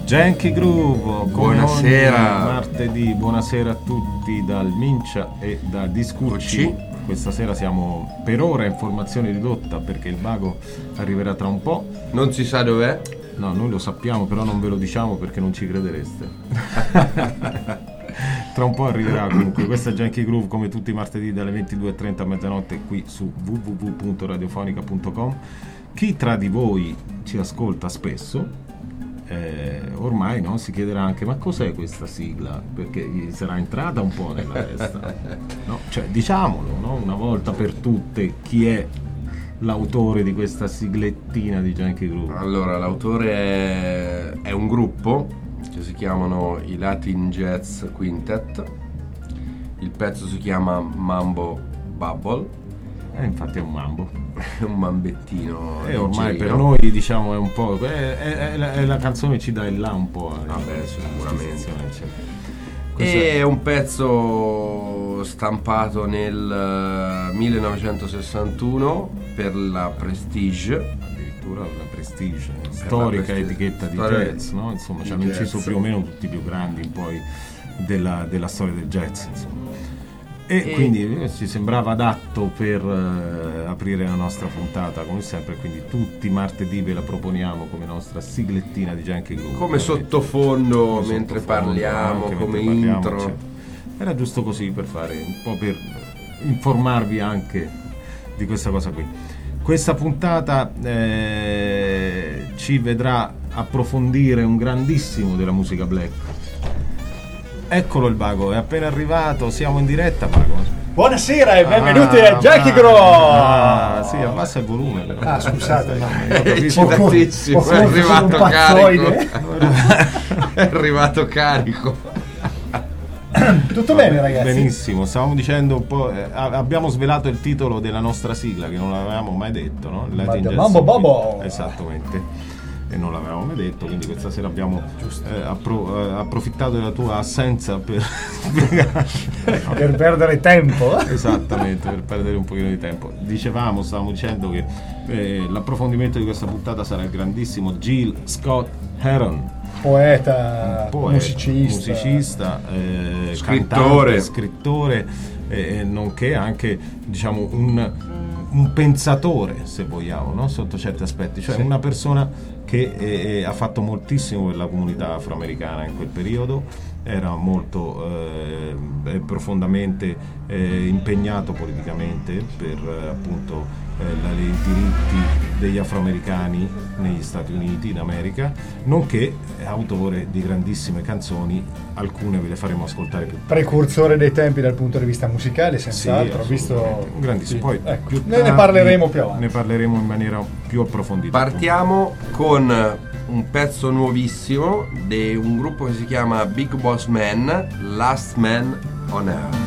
Janky Groove, buonasera. Martedì, buonasera a tutti dal Mincia e da Discurci. Questa sera siamo per ora in formazione ridotta perché il vago arriverà tra un po'. Non si sa dov'è? No, noi lo sappiamo, però non ve lo diciamo perché non ci credereste. Tra un po' arriverà comunque. Questa è Janky Groove come tutti i martedì dalle 22:30 a mezzanotte qui su www.radiofonica.com. Chi tra di voi ci ascolta spesso ormai no, si chiederà anche ma cos'è questa sigla, perché gli sarà entrata un po' nella testa, no? Cioè, diciamolo, no? Una volta per tutte, chi è l'autore di questa siglettina di Janky Groove? Allora, l'autore è un gruppo che si chiamano i Latin Jazz Quintet. Il pezzo si chiama Mambo Bubble. Infatti è un mambo, è un mambettino e ormai per noi diciamo è un po' è la canzone ci dà il là un po'. Vabbè, sicuramente. È un pezzo stampato nel 1961 per la Prestige, addirittura la Prestige, storica etichetta di jazz, no? Insomma, ci hanno inciso più o meno tutti i più grandi poi della storia del jazz, insomma. E quindi ci sembrava adatto per aprire la nostra puntata come sempre, quindi tutti i martedì ve la proponiamo come nostra siglettina di Janky Groove, come sottofondo mentre parliamo, come intro. Cioè, era giusto così per fare un po', per informarvi anche di questa cosa qui. Questa puntata ci vedrà approfondire un grandissimo della musica black. Eccolo il Vago, è appena arrivato, siamo in diretta, Vago. Buonasera e benvenuti a Janky Groove. Sì, abbassa il volume però. Scusate, eccitatissimo, è arrivato carico. È arrivato carico. Tutto bene, ragazzi? Benissimo, stavamo dicendo un po', abbiamo svelato il titolo della nostra sigla che non l'avevamo mai detto, no? Mambo Bobo. Esattamente. E non l'avevamo mai detto, quindi questa sera abbiamo approfittato della tua assenza per per perdere tempo. Esattamente, per perdere un pochino di tempo. Stavamo dicendo che l'approfondimento di questa puntata sarà il grandissimo Gil Scott Heron, poeta, musicista, scrittore, nonché anche diciamo un pensatore, se vogliamo, no? Sotto certi aspetti, cioè una persona che ha fatto moltissimo per la comunità afroamericana in quel periodo, era molto profondamente impegnato politicamente per appunto i diritti degli afroamericani negli Stati Uniti d'America, nonché autore di grandissime canzoni, alcune ve le faremo ascoltare più tardi. Precursore dei tempi dal punto di vista musicale, senz'altro, visto un grandissimo. Poi ecco, ne parleremo più avanti. Ne parleremo in maniera più approfondita. Partiamo con un pezzo nuovissimo di un gruppo che si chiama Big Boss Man, Last Man on Earth.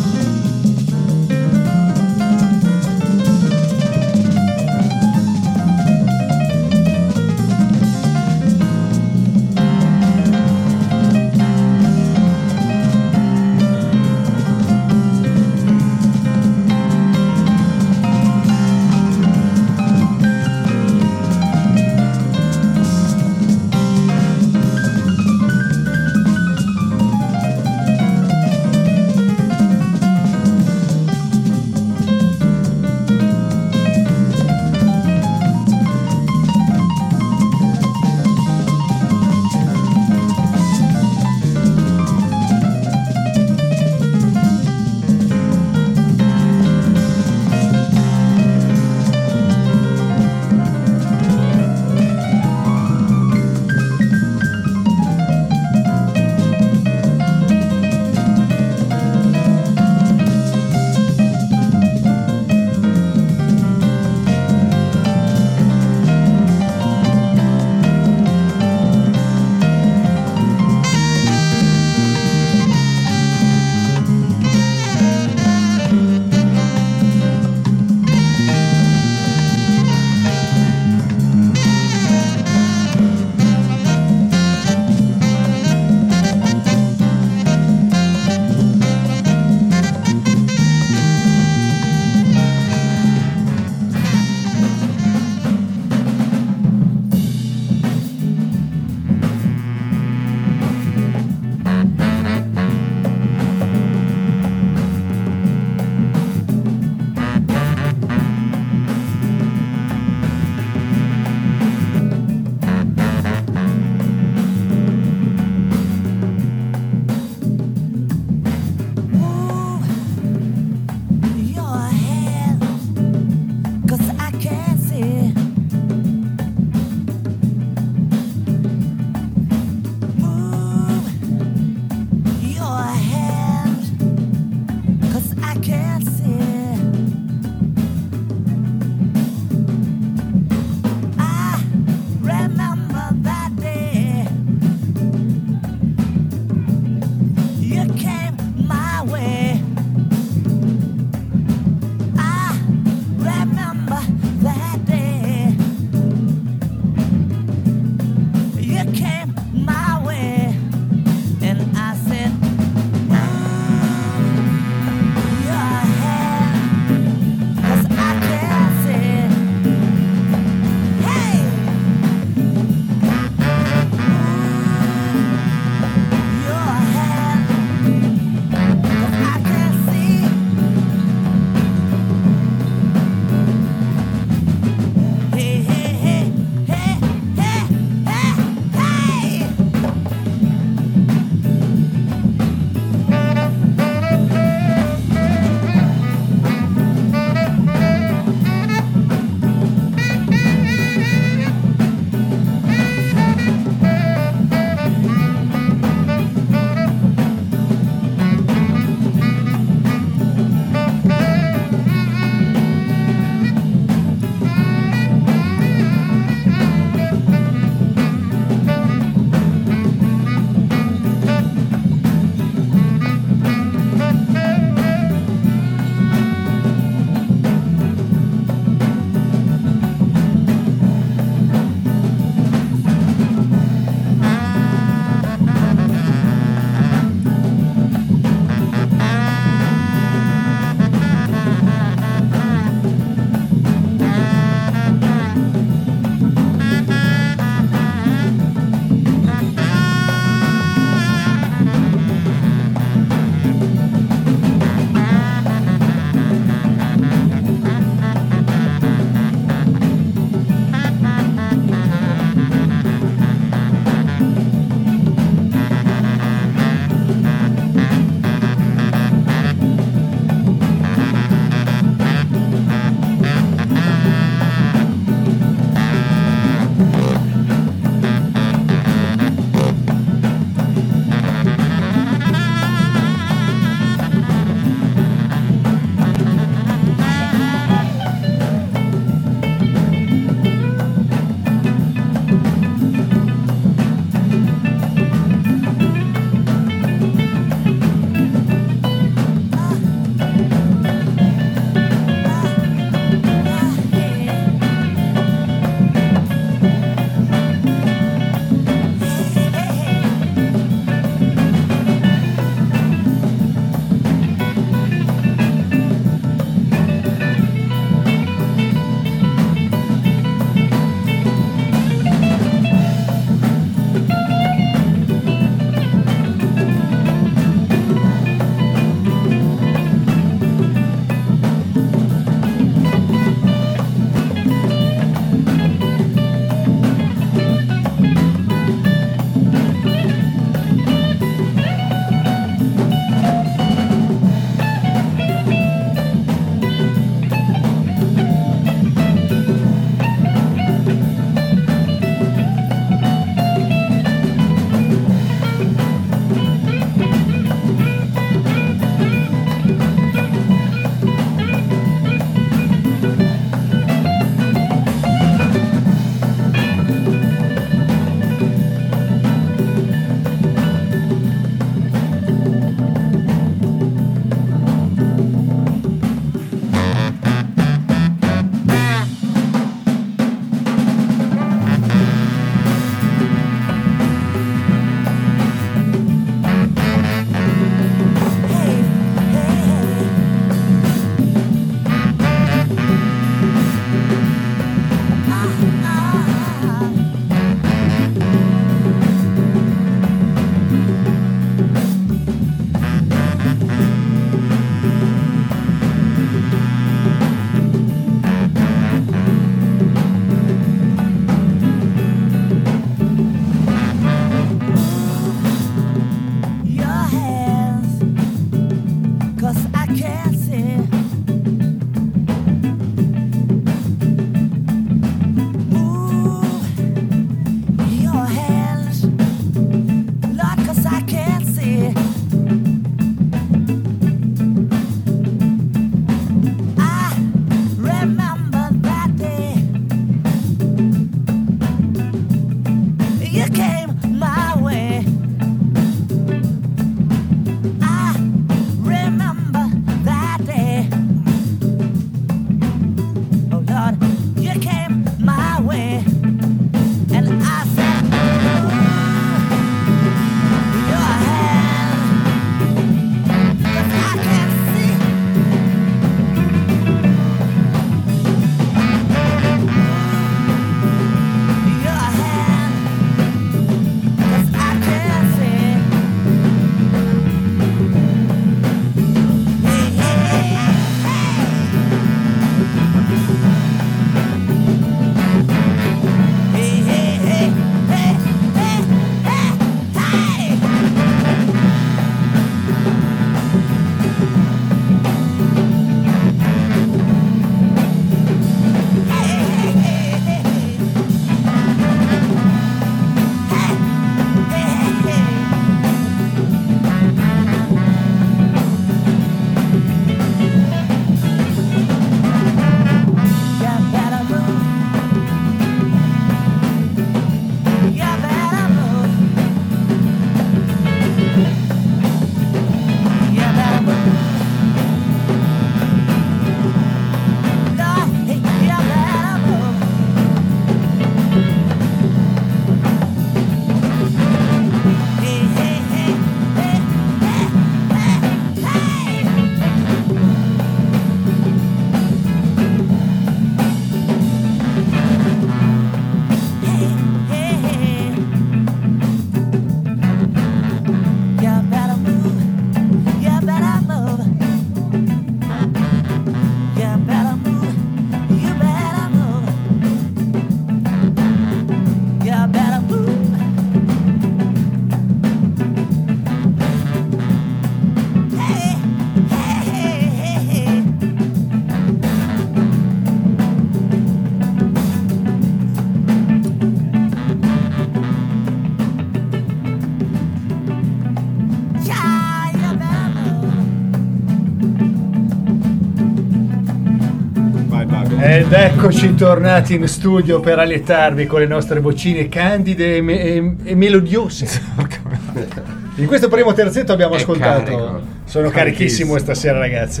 Ed eccoci tornati in studio per allietarvi con le nostre vocine candide e melodiose. In questo primo terzetto abbiamo ascoltato. Carico. Sono carichissimo stasera, ragazzi.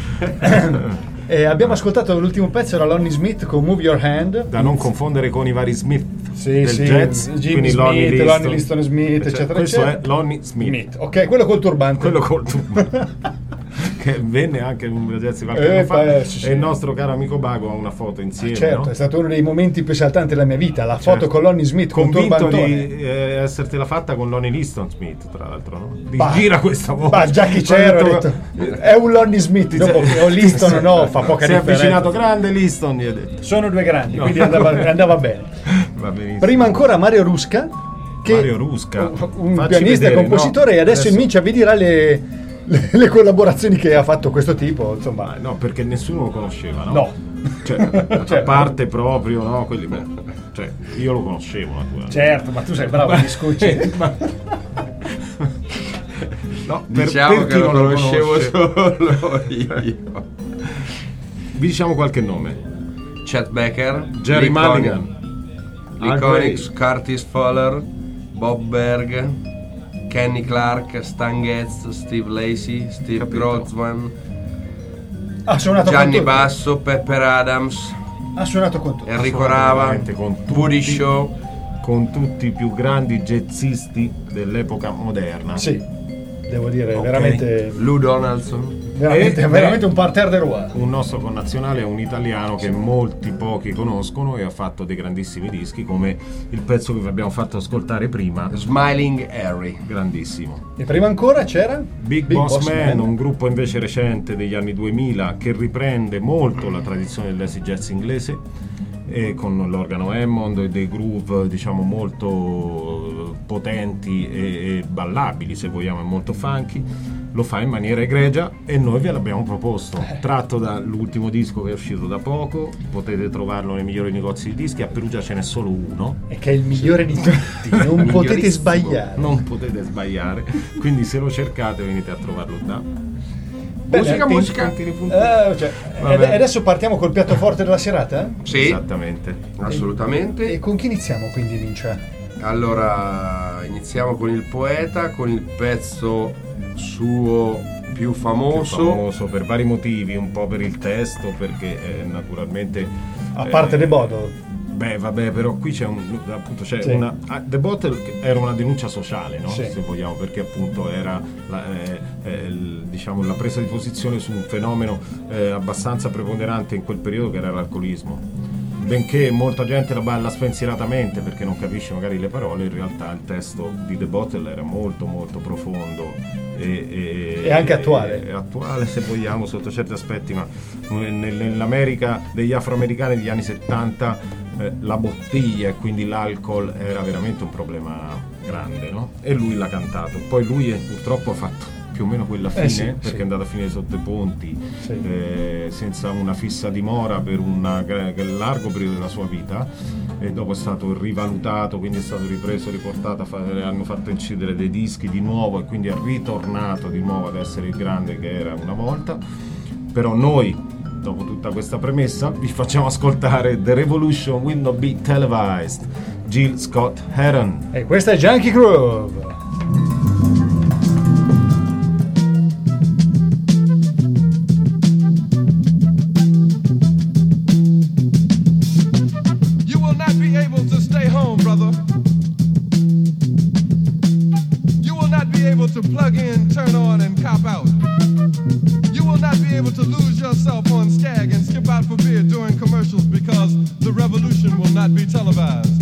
E abbiamo ascoltato l'ultimo pezzo, era Lonnie Smith con Move Your Hand. Da non confondere con i vari Smith del sì, jazz, Jimmy quindi Smith, Lonnie Liston Smith, eccetera. Questo eccetera. è Lonnie Smith. Ok, quello col turbante. Quello col turbante. Che venne anche in un jazz qualche anno fa. Sì. E il nostro caro amico Bago ha una foto insieme. Certo, no? è stato uno dei momenti più esaltanti della mia vita, la foto con Lonnie Smith con Convinto turbantone. di essertela fatta con Lonnie Liston Smith, tra l'altro, no? Gira questa volta. Ma già chi c'era, ho detto, è un Lonnie Smith, dopo che ho Liston no, fa poca si è differenza. avvicinato grande Liston, gli ha detto. Sono due grandi, quindi andava bene. Va benissimo. Prima ancora Mario Rusca, che Mario Rusca, un facci pianista e vedere, compositore, no? e adesso inizia, vi dirà le collaborazioni che ha fatto questo tipo, insomma. No, perché nessuno lo conosceva, no? No. Cioè, a parte proprio, no? Quelli, cioè, io lo conoscevo, naturalmente. Certo, ma tu sei bravo a discutere. No, Diciamo che lo conoscevo solo io. Vi diciamo qualche nome. Chet Baker, Jerry Mulligan, Al Gray, Curtis Fuller, Bob Berg, Kenny Clark, Stan Getz, Steve Lacy, Steve Grossman, Ha suonato Gianni con tutti. Basso, Pepper Adams, Ha suonato con tutti. Enrico Rava, veramente con tutti. Woody Shaw, con tutti i più grandi jazzisti dell'epoca moderna. Sì, devo dire, Ok. veramente Lou Donaldson. veramente un parterre de roi. Un nostro connazionale è un italiano che molti pochi conoscono e ha fatto dei grandissimi dischi, come il pezzo che vi abbiamo fatto ascoltare prima, Smiling Harry. grandissimo. E prima ancora c'era Big Boss Man, un gruppo invece recente degli anni 2000 che riprende molto la tradizione dell'acid jazz inglese, e con l'organo Hammond e dei groove, diciamo, molto potenti e ballabili, se vogliamo, e molto funky. Lo fa in maniera egregia e noi ve l'abbiamo proposto, tratto dall'ultimo disco che è uscito da poco. Potete trovarlo nei migliori negozi di dischi. A Perugia ce n'è solo uno, e che è il migliore di tutti, non potete Migliorissimo. sbagliare. Non potete sbagliare, quindi se lo cercate venite a trovarlo da Bene, musica. E adesso partiamo col piatto forte della serata? Sì, Esattamente. assolutamente. E con chi iniziamo quindi, Vincia? Allora, iniziamo con il poeta, con il pezzo suo più famoso. Per vari motivi, un po' per il testo, perché naturalmente A parte The Bottle. Beh, vabbè, però qui c'è appunto c'è Sì. una The Bottle, che era una denuncia sociale, no? Sì. Se vogliamo, perché appunto era diciamo la presa di posizione su un fenomeno abbastanza preponderante in quel periodo, che era l'alcolismo. Benché molta gente la balla spensieratamente perché non capisce magari le parole, in realtà il testo di The Bottle era molto molto profondo e anche attuale. attuale, se vogliamo, sotto certi aspetti, ma nell'America degli afroamericani degli anni 70 la bottiglia e quindi l'alcol era veramente un problema grande, no? E lui l'ha cantato. Poi lui purtroppo ha fatto più o meno quella fine, sì, perché sì. è andato a finire sotto i ponti, Sì. senza una fissa dimora per un largo periodo della sua vita, e dopo è stato rivalutato, quindi è stato ripreso, riportato, hanno fatto incidere dei dischi di nuovo e quindi è ritornato di nuovo ad essere il grande che era una volta. Però noi, dopo tutta questa premessa, vi facciamo ascoltare The Revolution Will Not Be Televised, Jill Scott Heron. E questa è Junkie Groove. You will not be able to stay home, brother. You will not be able to plug in, turn on, and cop out. You will not be able to lose yourself on Skag and skip out for beer during commercials because the revolution will not be televised.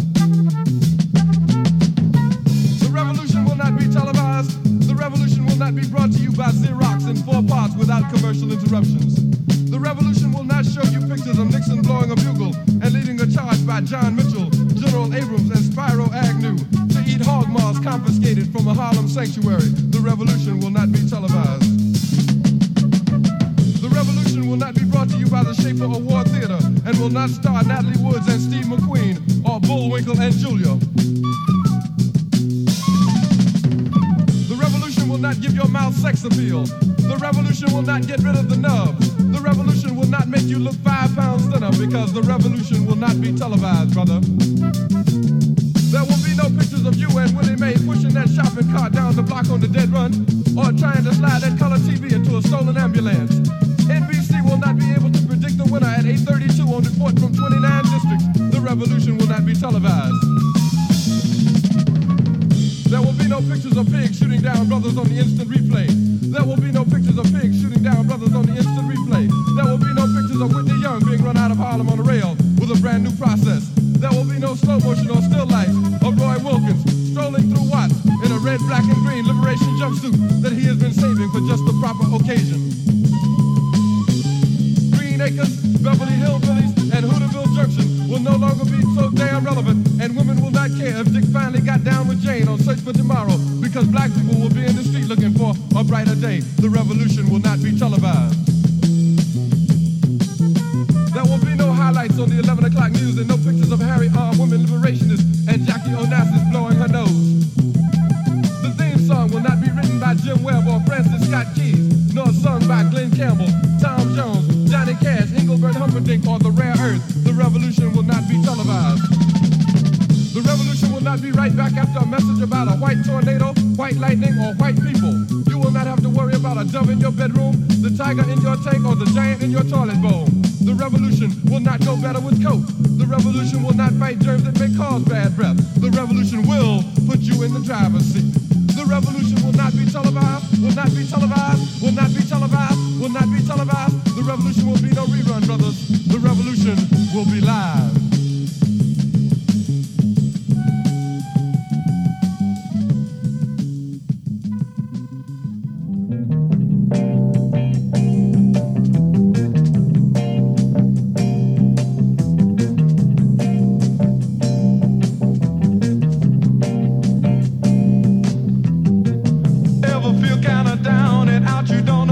The revolution will not be televised. The revolution will not be brought to you by Xerox in 4 parts without commercial interruptions. The revolution will not show you pictures of Nixon blowing a bugle and leading a charge by John Mitchell, General Abrams, and Spyro Agnew to eat hog maws confiscated from a Harlem sanctuary. The revolution will not be televised. The revolution will not be brought to you by the Schaefer Award Theater and will not star Natalie Woods and Steve McQueen or Bullwinkle and Julia. The revolution will not give your mouth sex appeal. The revolution will not get rid of the nubs. The revolution will not make you look 5 pounds thinner because the revolution will not be televised, brother. There will be no pictures of you and Willie Mae pushing that shopping cart down the block on the dead run or trying to slide that color TV into a stolen ambulance. NBC will not be able to predict the winner at 8:32 on report from 29 districts. The revolution will not be televised. There will be no pictures of pigs shooting down brothers on the instant replay. There will be no pictures of pigs shooting down brothers on the instant replay. There will be no pictures of Whitney Young being run out of Harlem on a rail with a brand new process. There will be no slow motion or still life of Roy Wilkins strolling through Watts in a red, black, and green liberation jumpsuit that he has been saving for just the proper occasion. Green Acres, Beverly Hillbillies, and Hooterville Junction will no longer be so damn relevant, and women will not care if Dick finally got down with Jane on Search for Tomorrow, because black people will be in the street looking for a brighter day. The revolution will not be televised. There will be no highlights on the 11 o'clock news and no pictures of Harry armed women liberationists and Jackie Onassis blowing her nose. The theme song will not be written by Jim Webb or Francis Scott Keys, nor sung by Glenn Campbell, Tom Jones, Johnny Cash, Engelbert Humperdinck, or The Rare Earth. The revolution will not be televised. The revolution will not be right back after a message about a white tornado, white lightning, or white people. You will not have to worry about a dove in your bedroom, the tiger in your tank, or the giant in your toilet bowl. The revolution will not go better with coke. The revolution will not fight germs that may cause bad breath. The revolution will put you in the driver's seat. The revolution will not be televised, will not be televised, will not be televised, will not be televised. The revolution will be no rerun, brothers. The revolution will be live. Feel kinda down and out, you don't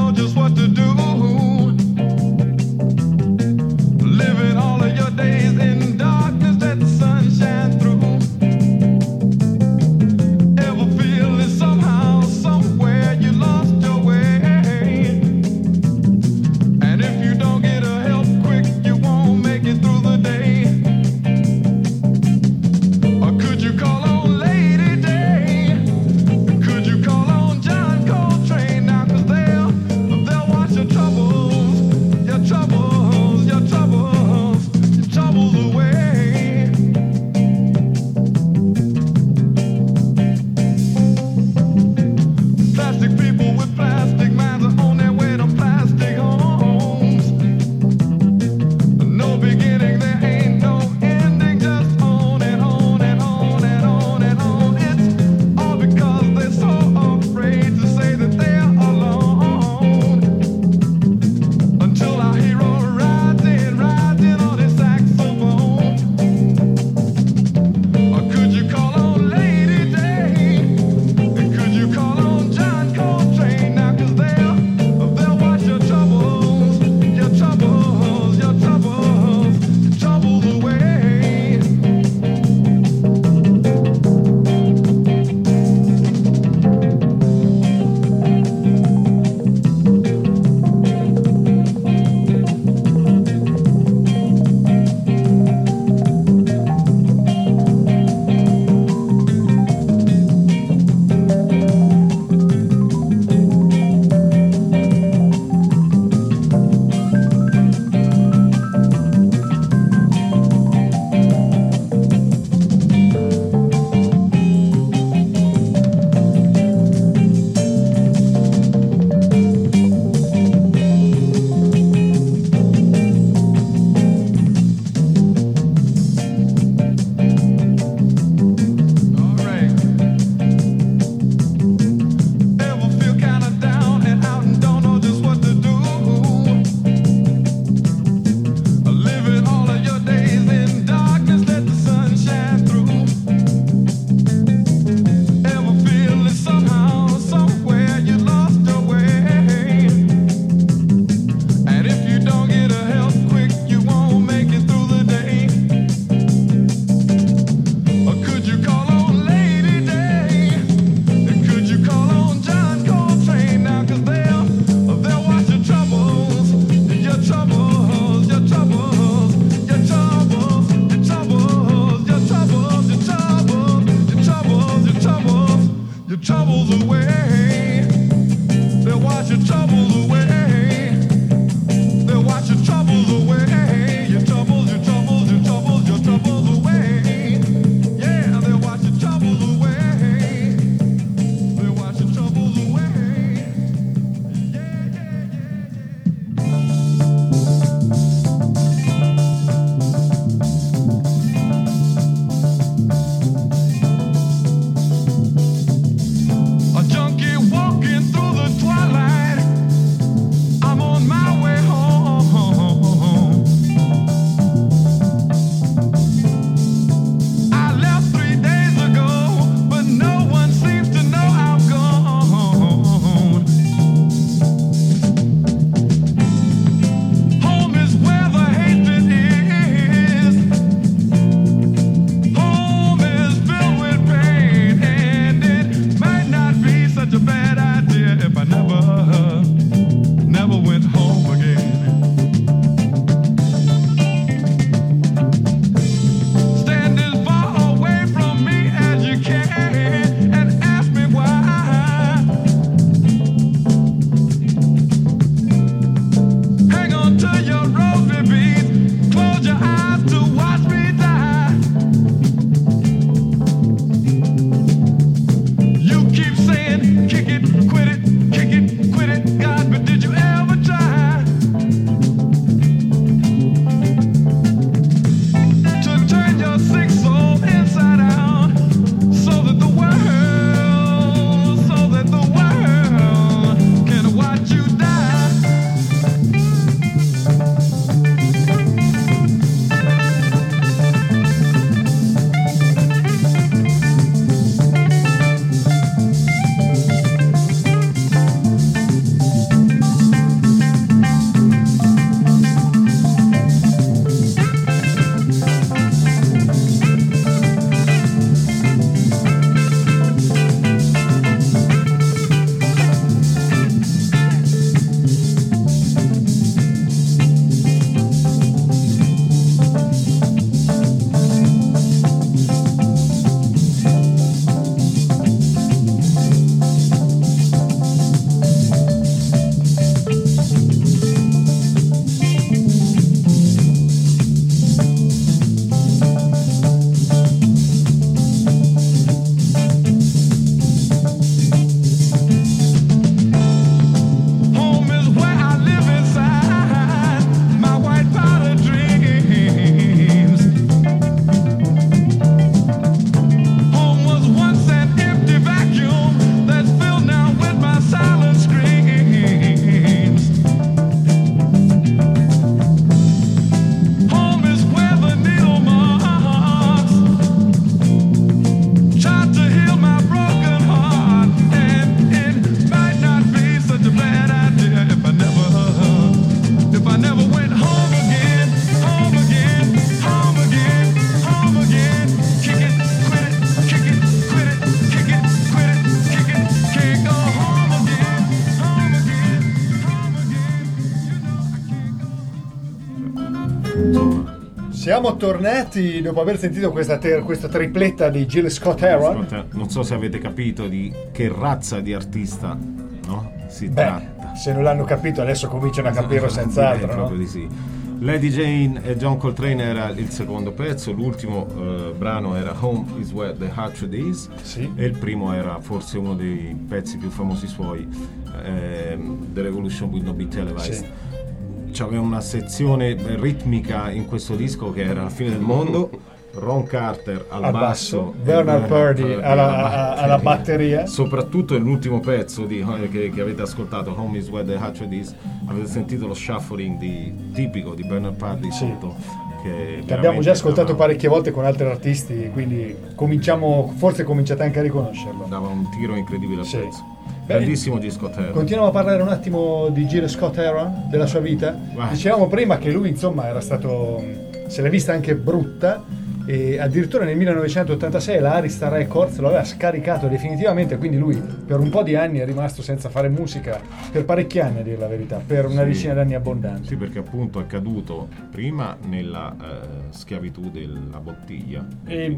Siamo tornati dopo aver sentito questa tripletta di Jill Scott Heron. Non so se avete capito di che razza di artista, no? Si tratta. Se non l'hanno capito adesso cominciano a capirlo senz'altro, no? Proprio di sì. Lady Jane e John Coltrane era il secondo pezzo, l'ultimo brano era Home is Where the Heart Is, sì. E il primo era forse uno dei pezzi più famosi suoi, The Revolution Will Not Be Televised. Sì. C'aveva una sezione ritmica in questo disco che era la fine del mondo. Ron Carter al basso, Bernard Purdy alla batteria. Soprattutto nell'ultimo pezzo che avete ascoltato, Home is Where the Heart Is, avete sentito lo shuffling tipico di Bernard Purdy sotto, che abbiamo già ascoltato parecchie volte con altri artisti, quindi forse cominciate anche a riconoscerlo. Dava un tiro incredibile al pezzo. Grandissimo di Scott Heron. Continuiamo a parlare un attimo di Jill Scott Heron, della sua vita. Dicevamo prima che lui insomma era stato, se l'è vista anche brutta, e addirittura nel 1986 la Arista Records lo aveva scaricato definitivamente, quindi lui per un po' di anni è rimasto senza fare musica, per parecchi anni a dire la verità, per una decina d'anni abbondanti. Sì, perché appunto è caduto prima nella schiavitù della bottiglia e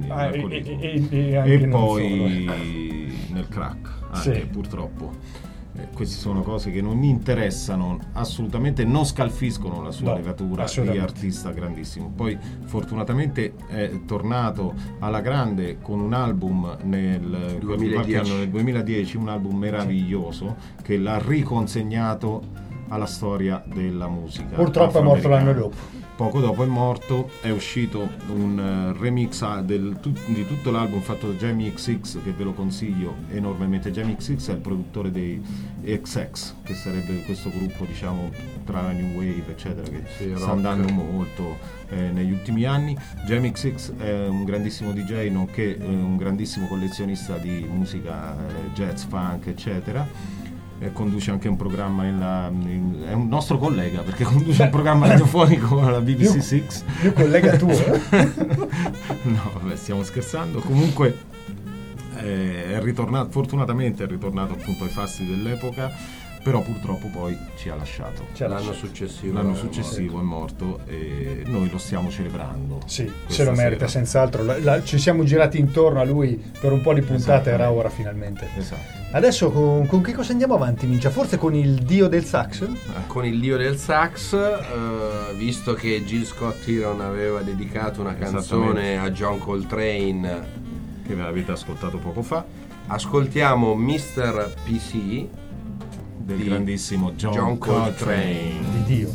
poi nel crack anche, purtroppo. Queste sono cose che non interessano assolutamente, non scalfiscono la sua levatura di artista grandissimo. Poi fortunatamente è tornato alla grande con un album nel 2010, un album meraviglioso che l'ha riconsegnato alla storia della musica. Purtroppo è morto l'anno dopo. Poco dopo è morto, è uscito un remix di tutto l'album fatto da Jamie XX, che ve lo consiglio enormemente. Jamie XX è il produttore dei XX, che sarebbe questo gruppo, diciamo, tra New Wave eccetera, che sta andando molto negli ultimi anni. Jamie XX è un grandissimo DJ, nonché un grandissimo collezionista di musica jazz, funk eccetera. Conduce anche un programma è un nostro collega, perché conduce un programma radiofonico alla BBC Six. Più collega tuo? No, vabbè, stiamo scherzando. Comunque è ritornato, fortunatamente è ritornato appunto ai fasti dell'epoca, però purtroppo poi ci ha lasciato. L'anno successivo è morto e noi lo stiamo celebrando. Sì, se lo merita senz'altro. Ci siamo girati intorno a lui per un po' di puntate, era ora finalmente. Esatto. Adesso con che cosa andiamo avanti, Mincia? Forse con il dio del sax? Con il dio del sax, visto che Jill Scott Heron aveva dedicato una canzone a John Coltrane che ve l'avete ascoltato poco fa, ascoltiamo Mr. PC del grandissimo John Coltrane. Di Dio.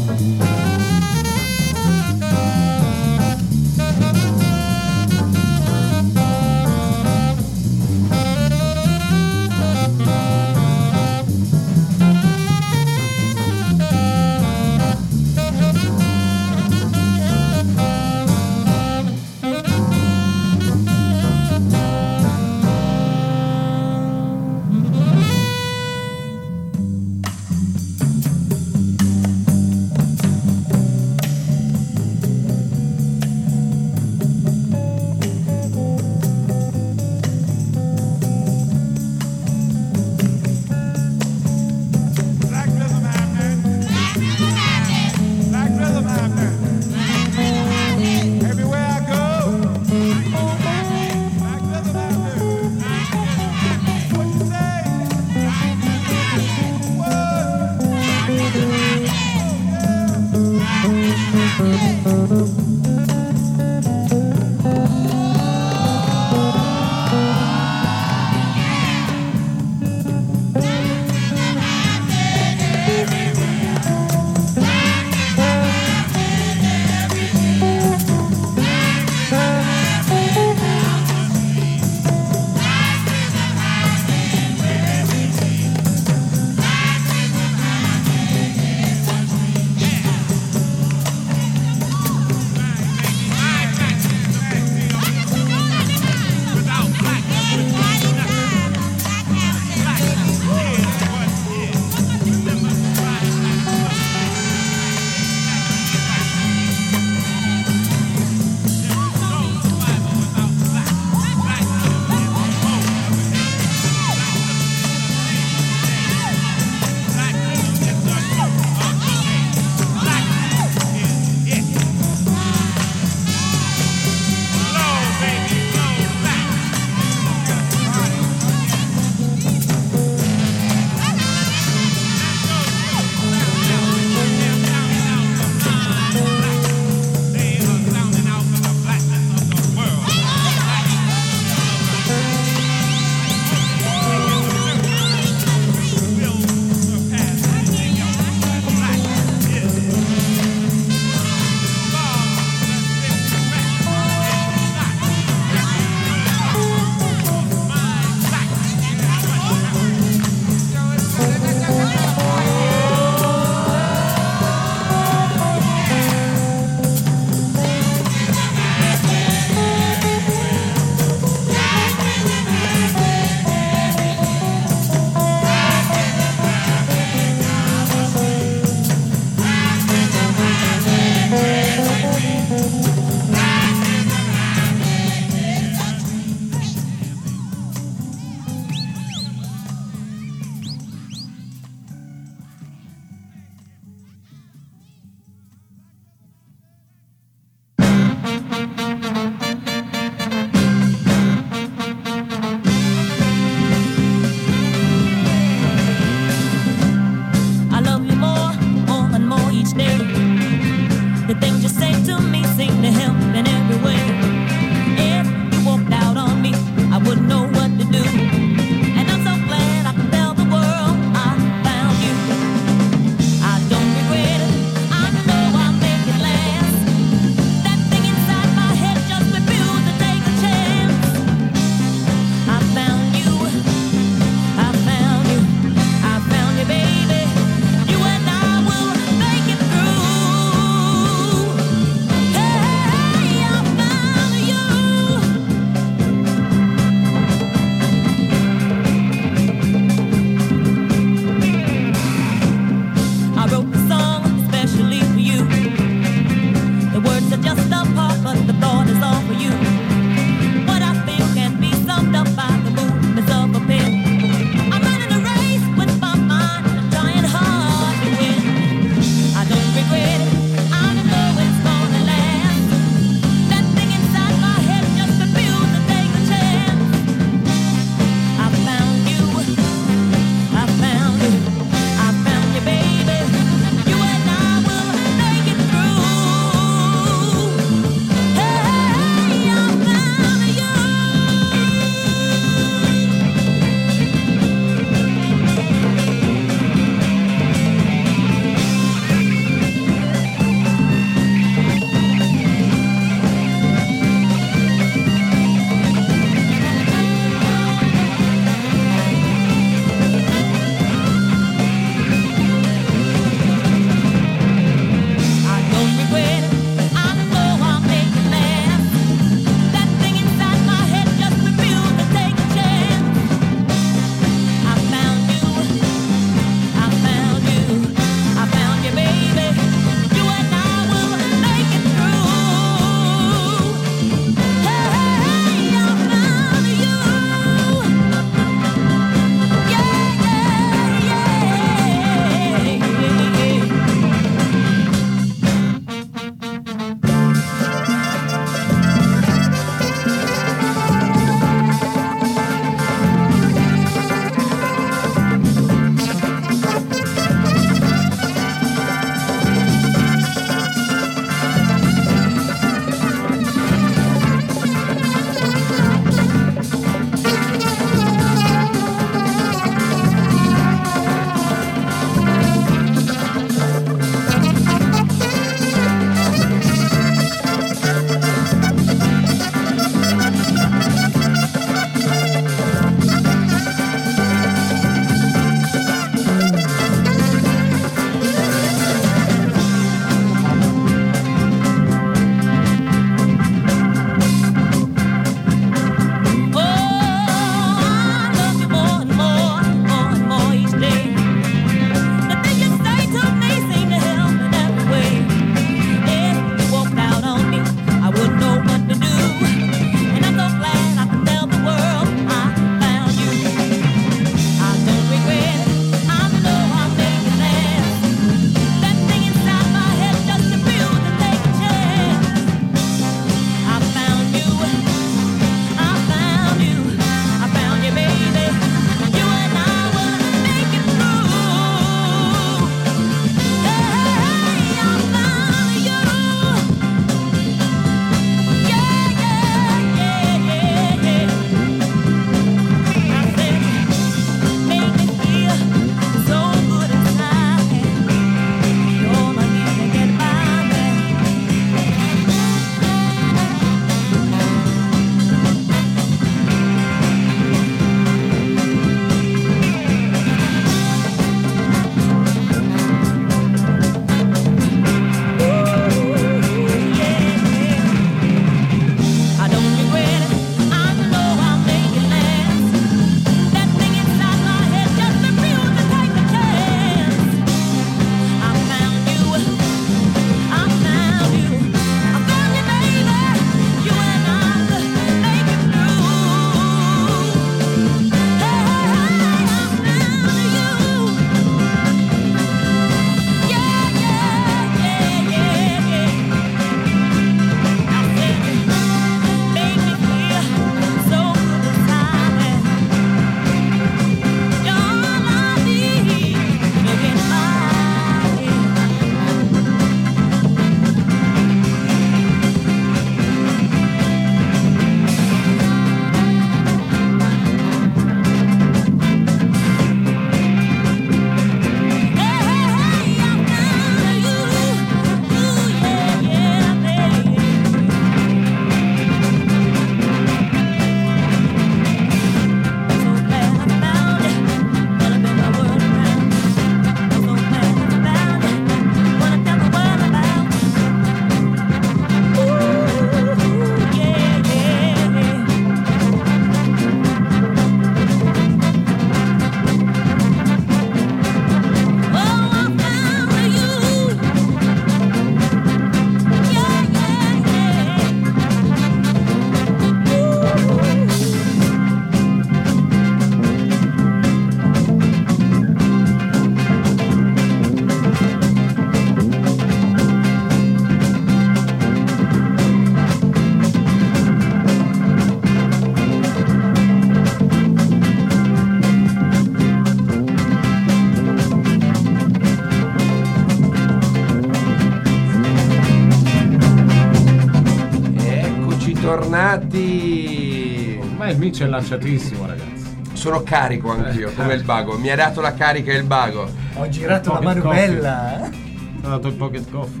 bentornati. Ma il Mitch è lanciatissimo, ragazzi. Sono carico anch'io, come il Bago. Mi ha dato la carica il Bago. Ho girato la manubella. Ho dato il pocket coffee.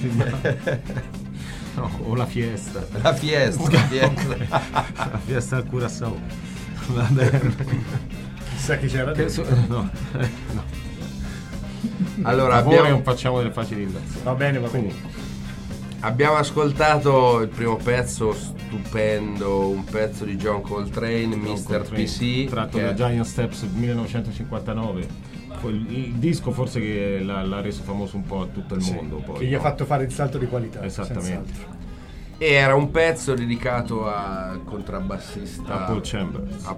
No, o la fiesta. La fiesta. La fiesta al Curaçao. Va bene. Chissà chi c'era. No. Allora, Voi non facciamo delle facilità. Va bene, va bene. Abbiamo ascoltato il primo pezzo stupendo, un pezzo di John Coltrane, Mr. PC, tratto da Giant Steps 1959. Il disco forse che l'ha reso famoso un po' a tutto il mondo. Poi, che gli ha fatto fare il salto di qualità. Esattamente. Senz'altro. e era un pezzo dedicato al contrabbassista Paul Chambers.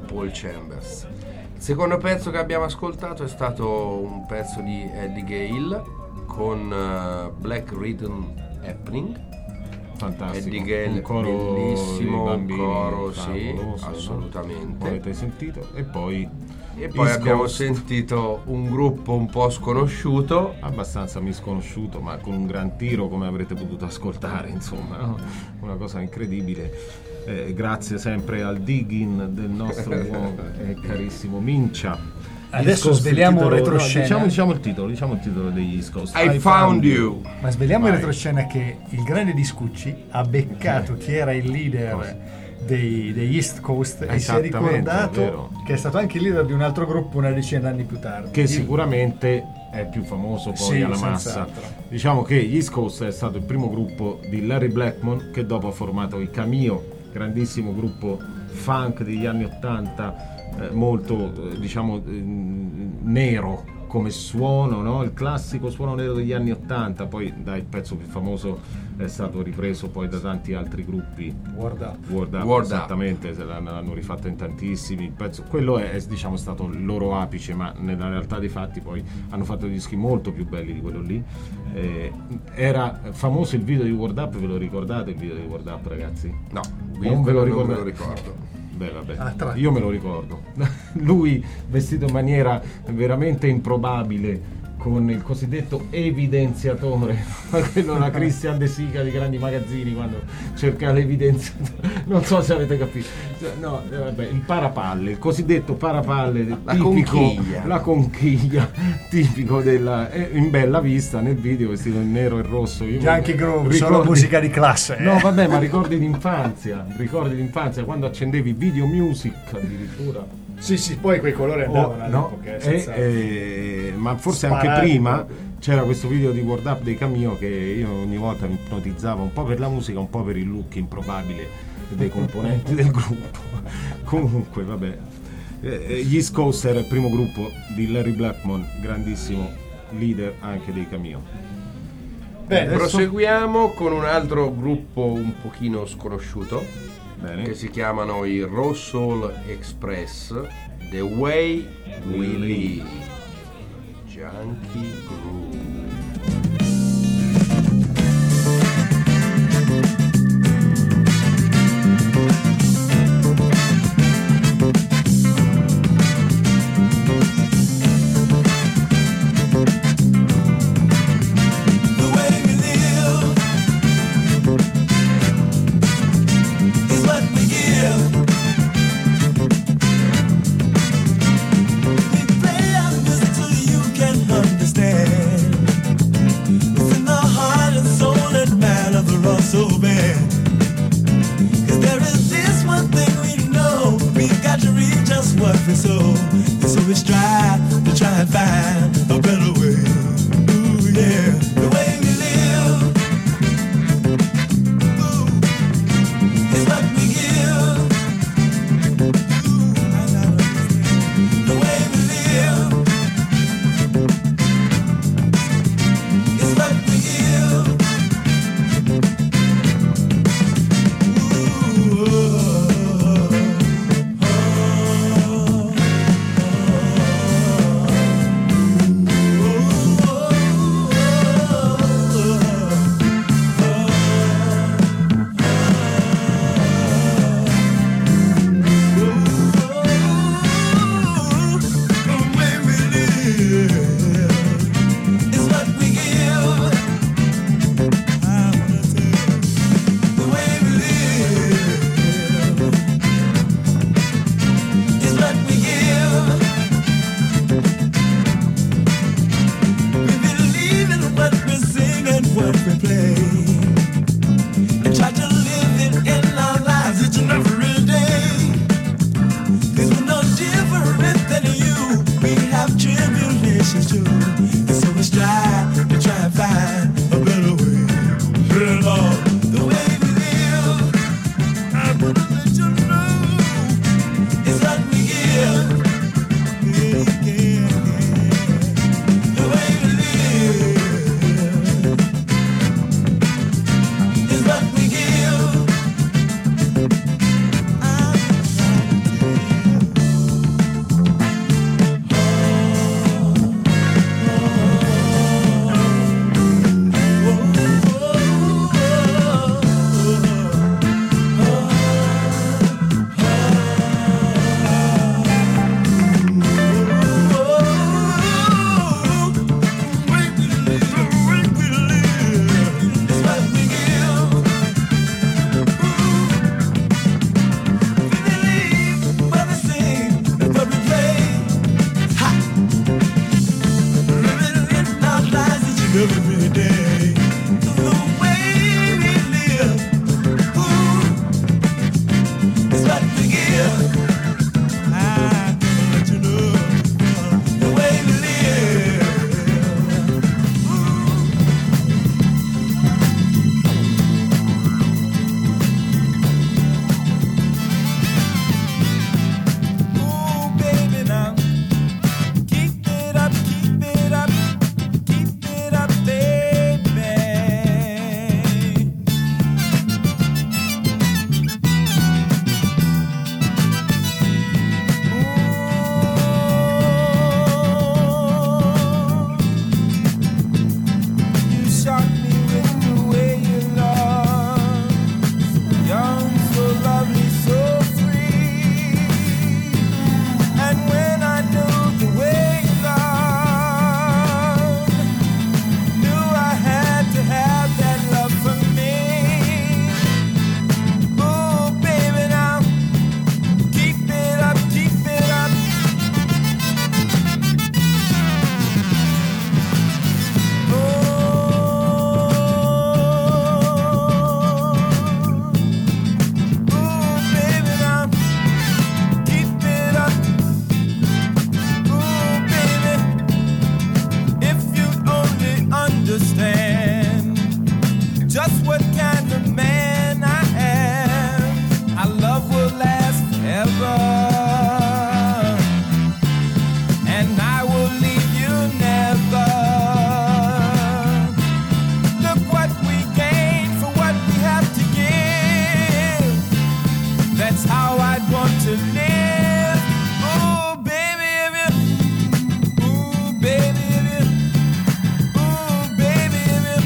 Il secondo pezzo che abbiamo ascoltato è stato un pezzo di Eddie Gale con Black Rhythm Happening. Fantastico, Eddie Gale, un coro bellissimo, bambini, un coro, sì, favoloso, assolutamente. no? Avete sentito? E poi abbiamo sentito un gruppo un po' sconosciuto, abbastanza misconosciuto, ma con un gran tiro, come avrete potuto ascoltare, insomma, no? Una cosa incredibile. Grazie sempre al digging del nostro buon e carissimo Mincia. Adesso sveliamo retroscena. No, diciamo il titolo degli East Coast. I Found You. Ma sveliamo in retroscena che il grande Discucci ha beccato chi era il leader degli East Coast e si è ricordato che è stato anche il leader di un altro gruppo una decina d'anni più tardi. Che sicuramente è più famoso poi alla massa. Diciamo che gli East Coast è stato il primo gruppo di Larry Blackmon, che dopo ha formato i Cameo, grandissimo gruppo funk degli anni 80, molto diciamo nero come suono, no? Il classico suono nero degli anni 80. Poi il pezzo più famoso è stato ripreso poi da tanti altri gruppi. Word Up. Esattamente, se l'hanno rifatto in tantissimi. Il pezzo, quello è diciamo stato il loro apice, ma nella realtà dei fatti poi hanno fatto dischi molto più belli di quello lì. Era famoso il video di Word Up, ve lo ricordate il video di Word Up, ragazzi? No, non ve lo ricordo. Beh, vabbè, io me lo ricordo. Lui vestito in maniera veramente improbabile, con il cosiddetto evidenziatore, quello la Christian De Sica di grandi magazzini quando cerca l'evidenziatore. Non so se avete capito. No, vabbè, il parapalle, il cosiddetto parapalle tipico, la conchiglia tipico della in bella vista nel video, vestito in nero e rosso. Yankee Groove, solo musica di classe. No, vabbè, ma ricordi d'infanzia quando accendevi Video Music addirittura. Sì, poi quei colori andavano all'epoca. Ma forse anche prima c'era questo video di Word Up dei Cameo che io ogni volta mi ipnotizzava, un po' per la musica, un po' per il look improbabile dei componenti del gruppo. Comunque, vabbè. Gli East Coast era il primo gruppo di Larry Blackmon, grandissimo leader anche dei Cameo. Bene, proseguiamo con un altro gruppo un pochino sconosciuto. Bene. Che si chiamano i Raw Soul Express, The Way We Live, Junkie Groove. Understand perfect play. And try to live it in our lives each and every day. 'Cause we're no different than you. We have tribulations too. And so we strive to try and find a better way. Real love, the way we live. I'm gonna let you know it's what we give. The way we live is what we give. Every day, the way we live, ooh, is what we give. I'm gonna let you know the way we live. Ooh, baby, now keep it up, keep it up. Keep it up, baby. Ooh. You shock me with the way you love. Young, so lovely, so free. And when I knew the way you love, knew I had to have that love for me. Ooh, baby, now keep it up, keep it up. Ooh, baby, now keep it up. Ooh, baby, if you only understand just what kind of man I am, our love will last forever, and I will leave you never. Look what we gain for what we have to give. That's how I'd want to live. Oh, baby, if you, ooh, baby, if you, ooh, baby, if you,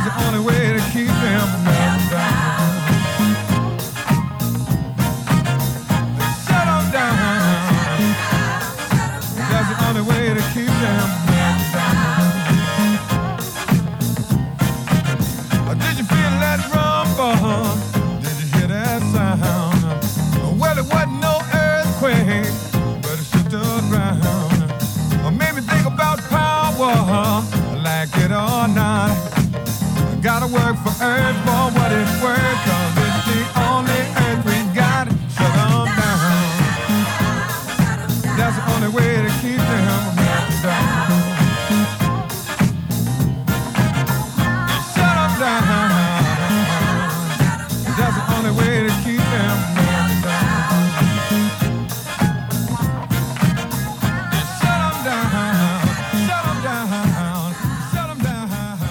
That's the only way to keep them melting down. Shut them down. That's the only way to keep them melting down. Did you feel that rumble? Did you hear that sound? Well, it wasn't no earthquake, but it shook the ground. Or maybe think about power, like it or not. Gotta work for earth for what it's worth, 'cause it's the only earth we got. Shut them down. That's the only way to keep them melting down. Shut them down. That's the only way to keep them melting down. Shut them down. Shut them down. Shut them down.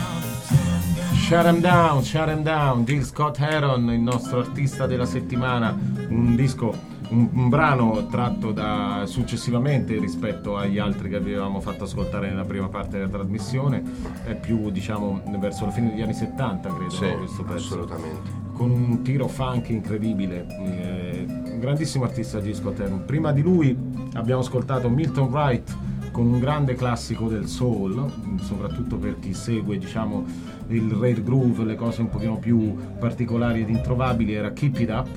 Shut 'em down, Gil Scott-Heron, il nostro artista della settimana, un disco, un brano tratto da successivamente rispetto agli altri che avevamo fatto ascoltare nella prima parte della trasmissione, è più diciamo verso la fine degli anni 70 credo, Sì, no, questo pezzo. assolutamente. Con un tiro funk incredibile, un grandissimo artista Gil Scott-Heron. Prima di lui abbiamo ascoltato Milton Wright con un grande classico del soul, soprattutto per chi segue diciamo il rare groove, le cose un pochino più particolari ed introvabili, era Keep It Up.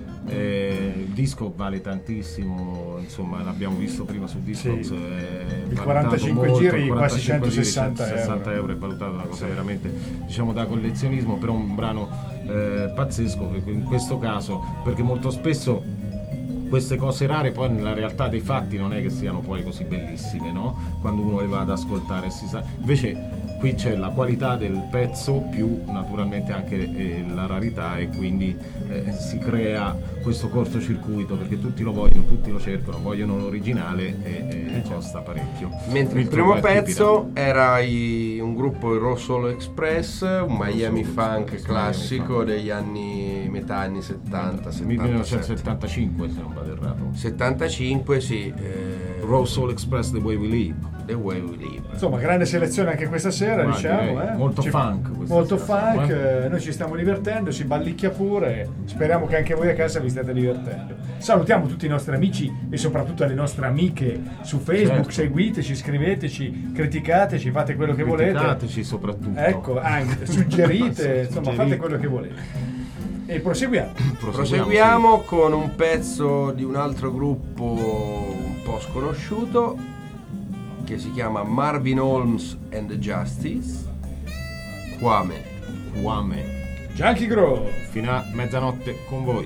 Il disco vale tantissimo, insomma l'abbiamo visto prima su Discogs, Sì. il 45 giri, quasi 160 60 euro, è valutato una cosa veramente diciamo da collezionismo, però un brano pazzesco in questo caso, perché molto spesso queste cose rare poi nella realtà dei fatti non è che siano poi così bellissime, no? Quando uno le va ad ascoltare si sa. Invece qui c'è la qualità del pezzo più naturalmente anche la rarità, e quindi si crea questo cortocircuito, perché tutti lo vogliono, tutti lo cercano, vogliono l'originale e costa parecchio. Mentre il primo pezzo era un gruppo, il Raw Soul Express, un Miami funk classico degli anni, metà anni 70, 1975 se non vado errato. 75, sì. Raw Soul Express, The Way We Live. The Way We Live. Insomma, grande selezione anche questa sera, Ma diciamo. direi, molto funk questa Molto sera, funk, noi ci stiamo divertendo, si ballicchia pure, speriamo che anche voi a casa vi stiate divertendo. Salutiamo tutti i nostri amici e soprattutto le nostre amiche su Facebook, Certo. Seguiteci, scriveteci, criticateci, fate quello che volete. Criticateci soprattutto. Ecco, anche, suggerite, insomma, fate quello che volete. E proseguiamo. Proseguiamo con un pezzo di un altro gruppo un po' sconosciuto che si chiama Marvin Holmes and the Justice, Kwame. Junkie Grove. Fino a mezzanotte con voi.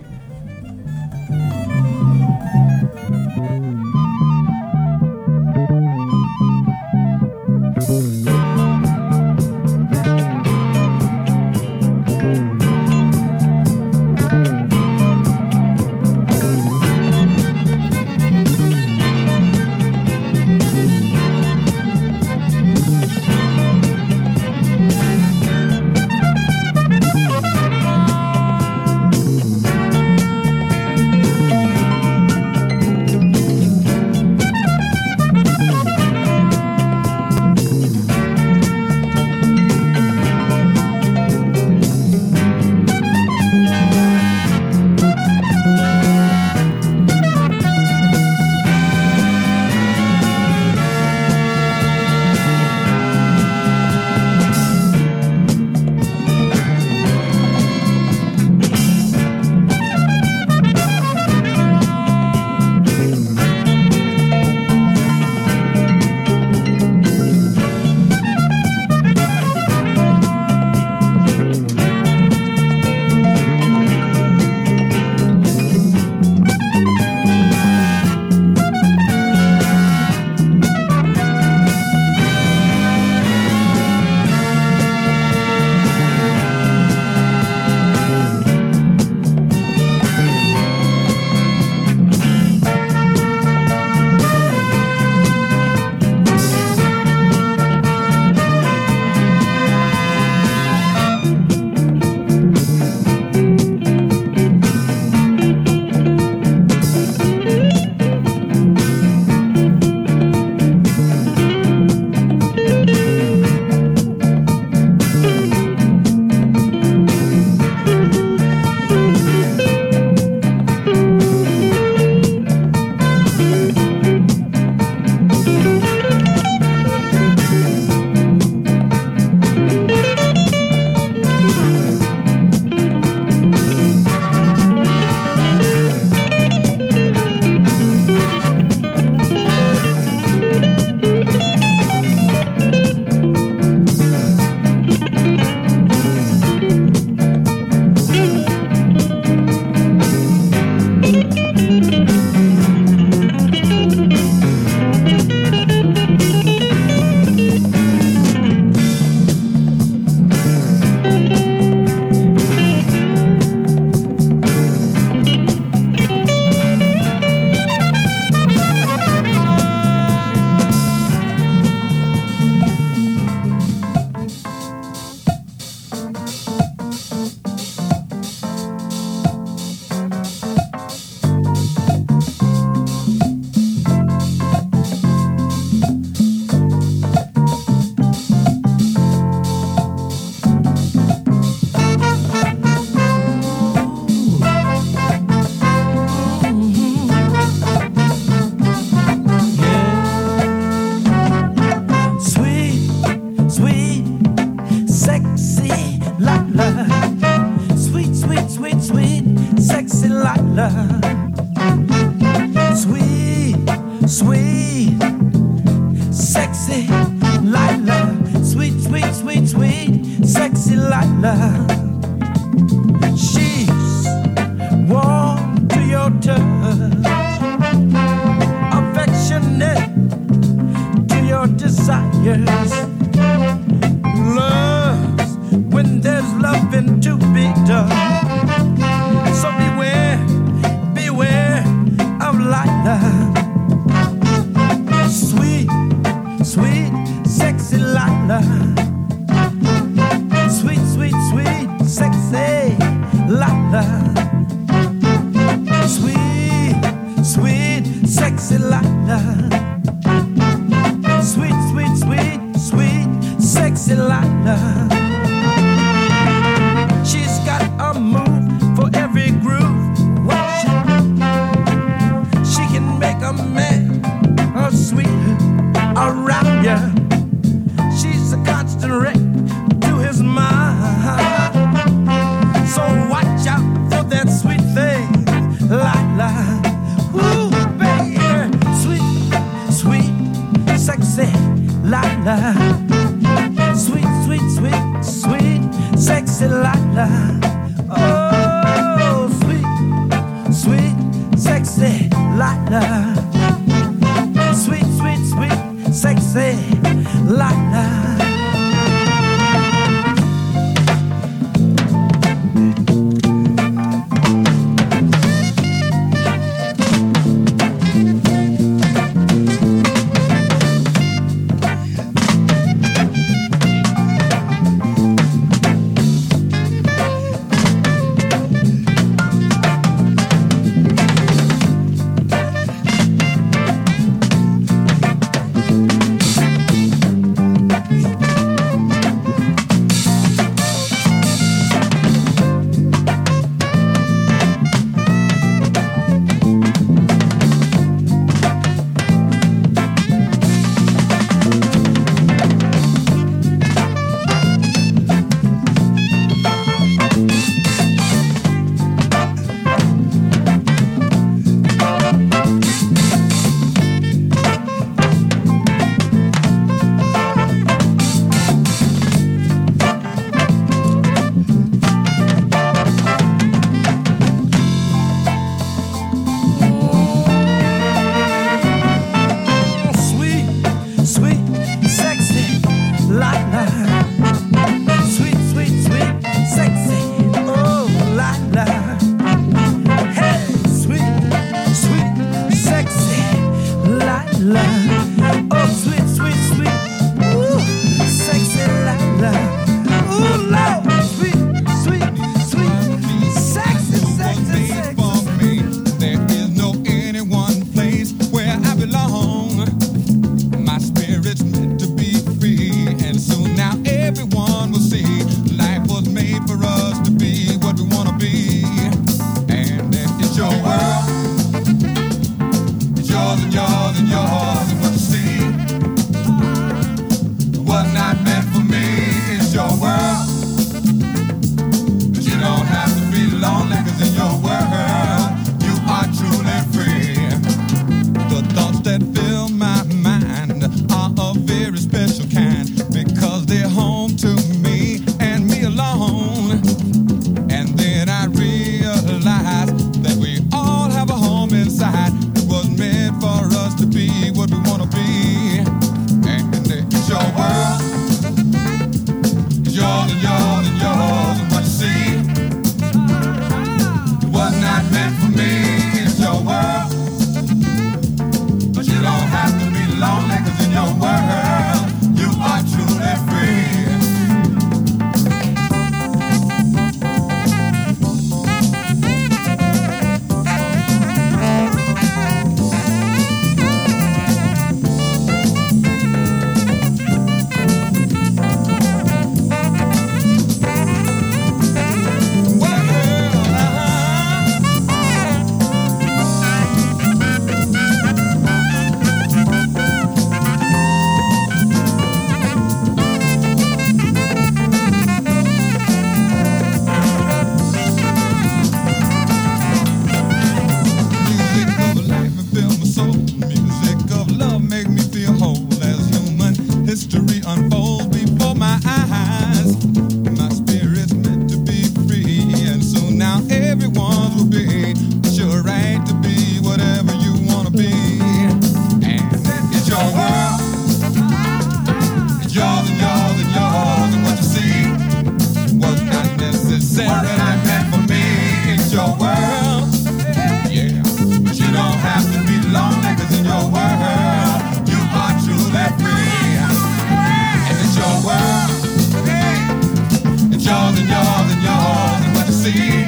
necessarily meant for me. It's your world, yeah. But you don't have to be lonely, 'cause in your world you are truly free. And it's your world, it's yours and yours and yours. And what you see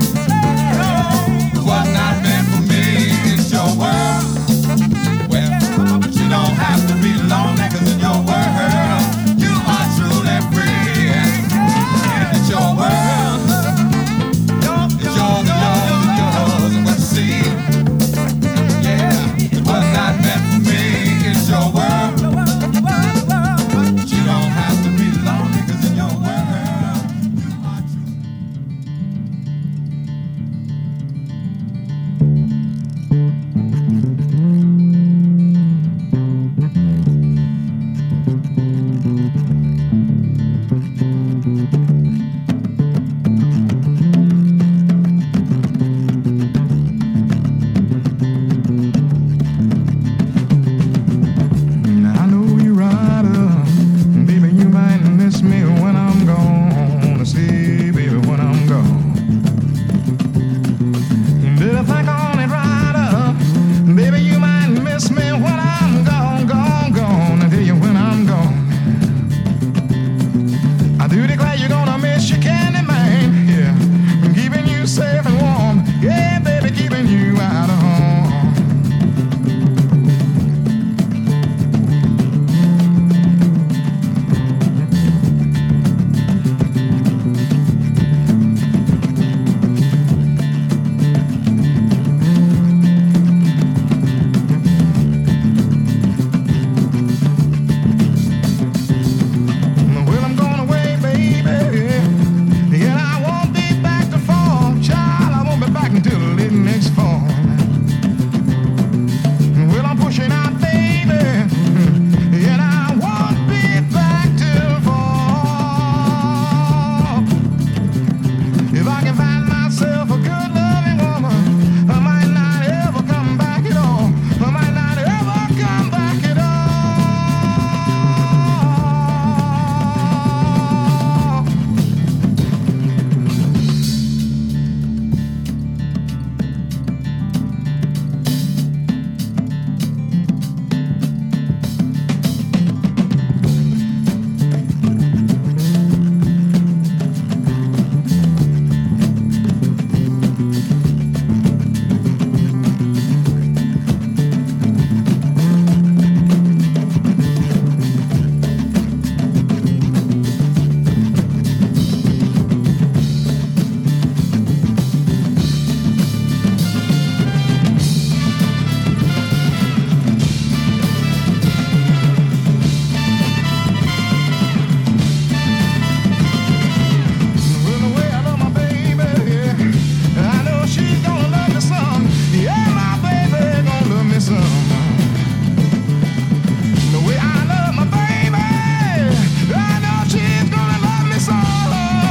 was not meant for me. It's your world, well, but you don't have to be lonely, 'cause in your world you are truly free. And it's your world, it's yours and yours and yours. And what you see, yeah, it was not meant for me. It's your world, but you don't have to be lonely, 'cause in your world you are truly. I know you rider, baby, you might miss me when I'm gone. See, baby, when I'm gone. You better think on it, rider, baby, you might miss me when I'm gone, gone, gone. I tell you when I'm gone. I do declare you're gonna miss your candy man, yeah, keeping you safe and warm, yeah, baby, keeping you out of home. Well, I'm going away, baby. And I won't be back to fall. Child, I won't be back until late next fall. Well, I'm pushing out, baby. And I won't be back till fall. If I can find myself a good loving woman, I might not ever come back at all. I might not ever come back at all. Well, the way I love my baby, yeah, I know she's gonna love me some. Yeah, my baby gonna love me some. The way I love my baby, I know she's gonna love me some.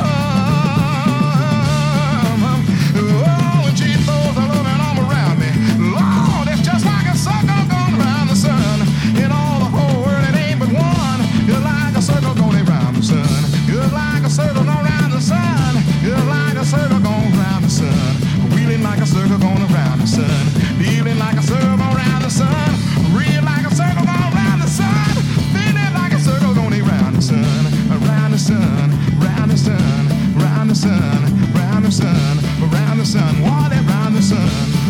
Oh, when she throws her loving arm around me, Lord, it's just like a circle going around the sun. In all the whole world, it ain't but one. You're like a circle going around the sun. You're like a circle going around the sun. You're like a circle going around the sun. Wheeling like a circle going around the sun. Feeling like a circle going around the sun. Real like a circle going around the sun. Feeling like a circle going around the sun. Around the sun, round the sun, round the sun, round the sun, around the sun, all around the sun.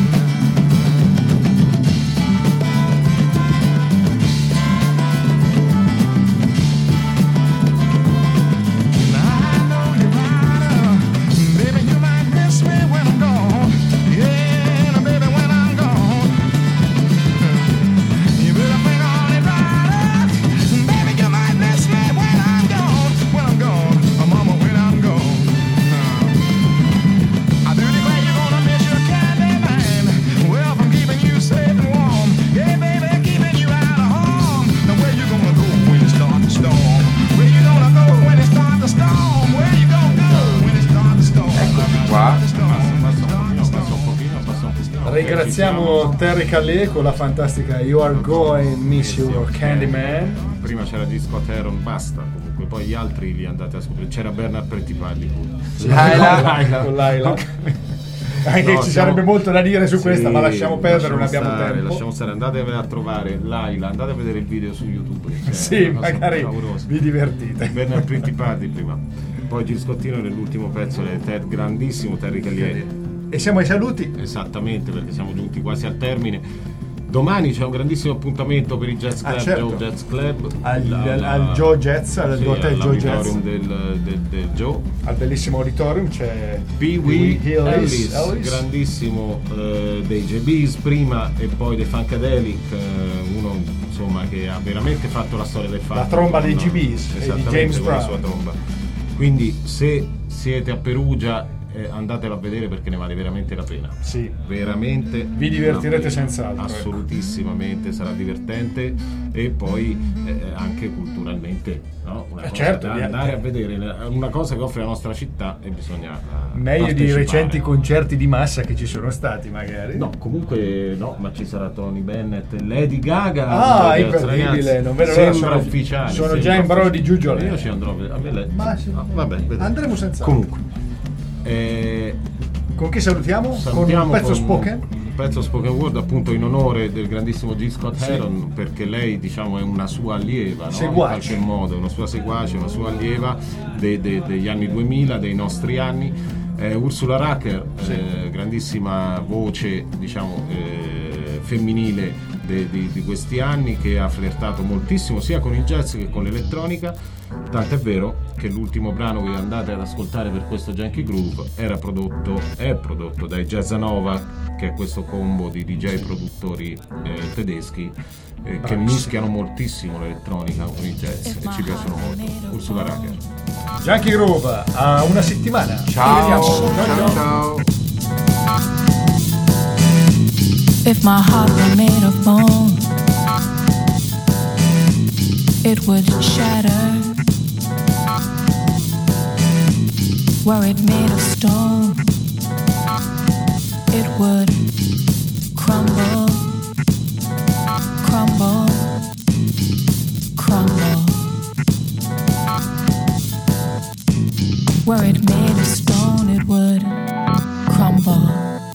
I know you're right, baby, you might miss me when I'm gone. Yeah, baby, when I'm gone. You better think on it, right, baby, you might miss me when I'm gone. When I'm gone, mama, when I'm gone. I do declare you're gonna miss your candy man. Well, from keeping you safe and warm. Yeah, baby, keeping you out of harm. Now where you gonna go when it starts to storm? Where you gonna go when it starts to storm? Where you gonna go when it starts to storm? Eccoci qua. Ringraziamo Terry Callier con la fantastica You Are Going Miss Your Candyman. Prima c'era di Scott Heron, basta. Comunque poi gli altri li andate a scoprire. C'era Bernard Prettipalli pure. Laila. Anche ci sarebbe molto da dire su questa, ma lasciamo perdere, non abbiamo tempo. Lasciamo stare, andate a trovare Laila, andate a vedere il video su YouTube. Sì, magari vi divertite. Bernard Prettipalli prima, poi Gil Scottino nell'ultimo pezzo del grandissimo Terry Callieri. E siamo ai saluti. Esattamente, perché siamo giunti quasi al termine. Domani c'è un grandissimo appuntamento per il Jazz Club, certo. Joe Jazz Club al Joe Jazz, all'hotel Joe Jazz, del Joe, al bellissimo auditorium c'è Pee Wee Ellis, grandissimo dei JBs prima e poi dei Funkadelic, uno insomma che ha veramente fatto la storia del funk, la tromba dei JBs e di James Brown, la sua tromba. Quindi se siete a Perugia andatelo a vedere perché ne vale veramente la pena. Sì, veramente vi divertirete senz'altro. Assolutissimamente, sarà divertente e poi anche culturalmente, no? Una cosa certo, da andare a vedere, una cosa che offre la nostra città e bisogna meglio di recenti concerti di massa che ci sono stati, magari. No, comunque no, ma ci sarà Tony Bennett, Lady Gaga. Incredibile, non vedo l'ora, sembra ufficiale. Sono già in brolo di giuggiole. Io ci andrò a vedere. Vabbè, andremo senz'altro. Comunque. Con chi salutiamo? Con un pezzo spoken? Un pezzo spoken word appunto in onore del grandissimo Jill Scott Heron, perché lei diciamo è una sua allieva, no? In qualche modo, una sua seguace, una sua allieva degli anni 2000, dei nostri anni. Ursula Rucker, grandissima voce diciamo femminile di questi anni, che ha flirtato moltissimo sia con il jazz che con l'elettronica, tant'è vero che l'ultimo brano che andate ad ascoltare per questo Yankee Groove è prodotto dai Jazzanova, che è questo combo di DJ produttori tedeschi che mischiano moltissimo l'elettronica con il jazz e ci piacciono molto. Ursula Rucker. Yankee Groove, a una settimana. Ciao. Ciao. If my heart were made of bone, it would shatter. Were it made of stone, it would crumble, crumble, crumble. Were it made of stone, it would crumble.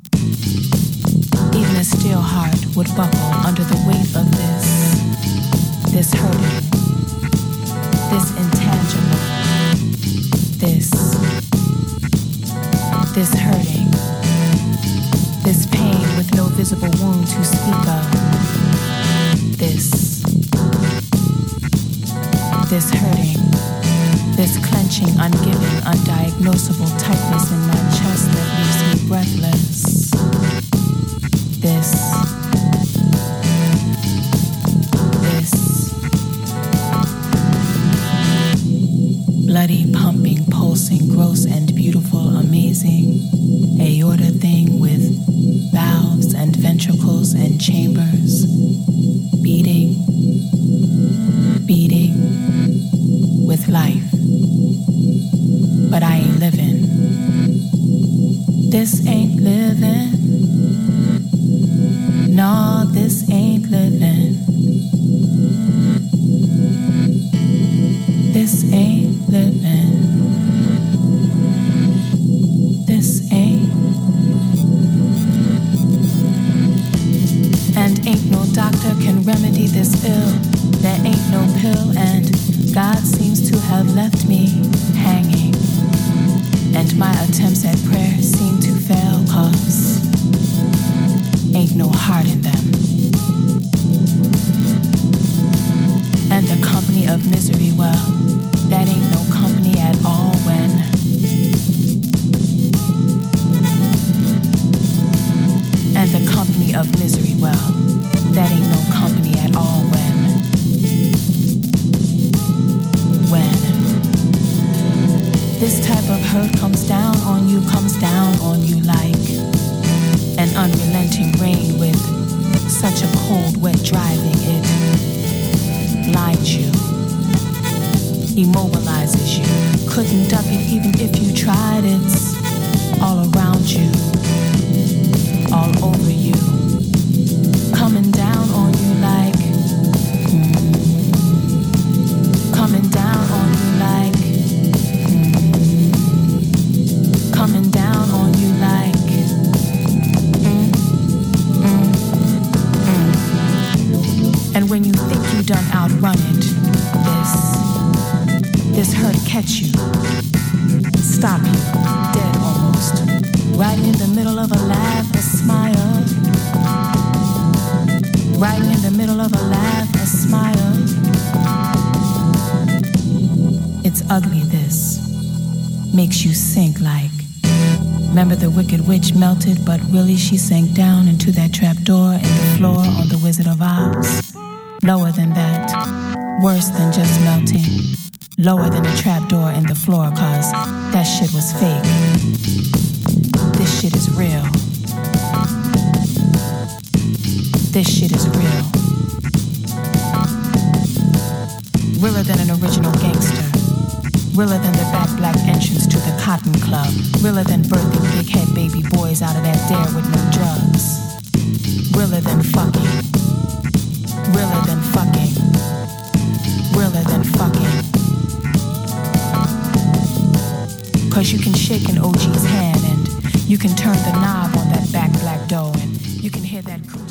Even a steel heart would buckle under the weight of this hurting, this intangible, this hurting, this pain with no visible wound to speak of, this hurting, this clenching, ungiving, undiagnosable tightness in my chest that leaves me breathless. This bloody, pumping, pulsing, gross and beautiful, amazing aorta thing with valves and ventricles and chambers, beating with life. But I ain't living. This ain't living. No, this ain't living. This ain't living. This ain't. And ain't no doctor can remedy this ill. There ain't no pill, and God seems to have left me hanging. And my attempts at prayer seem to fail, 'cause ain't no heart in them. And the company of misery, well, that ain't no company at all when and the company of misery, well, that ain't no company at all when this type of hurt comes down on you like an unrelenting rain with such a cold, wet driving. It blinds you, immobilizes you. Couldn't duck it even if you tried. It's all around you, all over you, coming down on you like coming down on you like catch you, stop you, dead almost, right in the middle of a laugh, a smile, right in the middle of a laugh, a smile. It's ugly, this makes you sink like. Remember the wicked witch melted, but really she sank down into that trapdoor in the floor on The Wizard of Oz. Lower than that, worse than just melting. Lower than a trapdoor in the floor, cause that shit was fake. This shit is real. This shit is real. Realer than an original gangster. Realer than the back black entrance to the Cotton Club. Realer than birthing big head baby boys out of that dare with no drugs. Realer than fucking. Realer than fucking. Realer than fucking. Cause you can shake an OG's hand and you can turn the knob on that back black dough and you can hear that